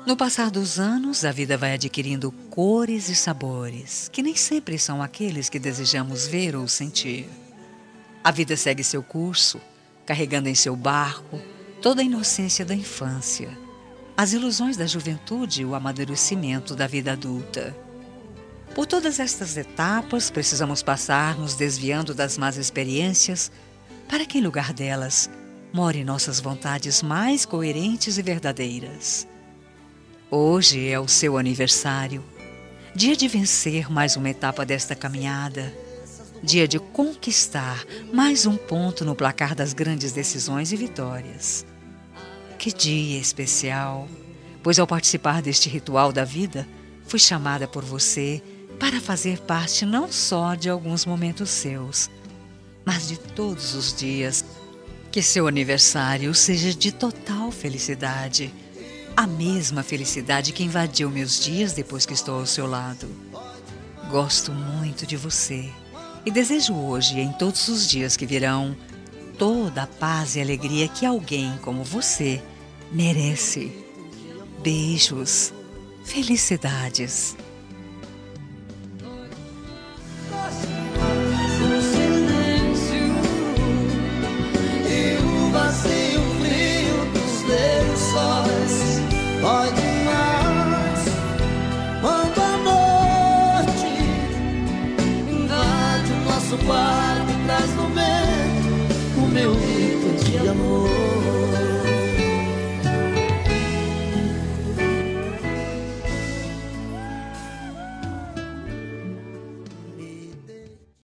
No passar dos anos, a vida vai adquirindo cores e sabores, que nem sempre são aqueles que desejamos ver ou sentir. A vida segue seu curso, carregando em seu barco toda a inocência da infância, as ilusões da juventude e o amadurecimento da vida adulta. Por todas estas etapas, precisamos passar nos desviando das más experiências, para que em lugar delas, morem nossas vontades mais coerentes e verdadeiras. Hoje é o seu aniversário, dia de vencer mais uma etapa desta caminhada, dia de conquistar mais um ponto no placar das grandes decisões e vitórias. Que dia especial, pois ao participar deste ritual da vida, fui chamada por você para fazer parte não só de alguns momentos seus, mas de todos os dias. Que seu aniversário seja de total felicidade, a mesma felicidade que invadiu meus dias depois que estou ao seu lado. Gosto muito de você e desejo hoje e em todos os dias que virão toda a paz e alegria que alguém como você merece. Beijos, felicidades. O vazio frio dos lençóis pode